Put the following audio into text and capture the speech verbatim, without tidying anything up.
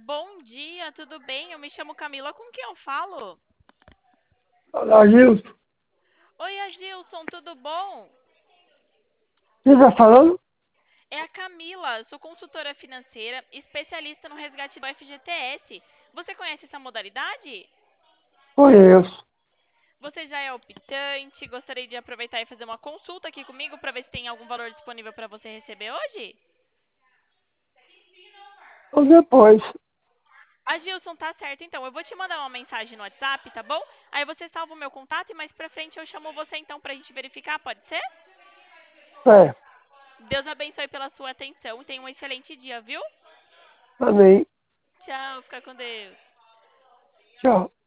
Bom dia, tudo bem? Eu me chamo Camila, com quem eu falo? Olá, Gilson. Oi, Agilson, tudo bom? Quem está falando? É a Camila, sou consultora financeira, especialista no resgate do F G T S. Você conhece essa modalidade? Conheço. Você já é optante? Gostaria de aproveitar e fazer uma consulta aqui comigo para ver se tem algum valor disponível para você receber hoje? Ou depois. Agilson, tá certo então. Eu vou te mandar uma mensagem no WhatsApp, tá bom? Aí você salva o meu contato e mais pra frente eu chamo você então pra gente verificar, pode ser? É, Deus abençoe pela sua atenção e tenha um excelente dia, viu? amém. Tchau, fica com Deus. Tchau.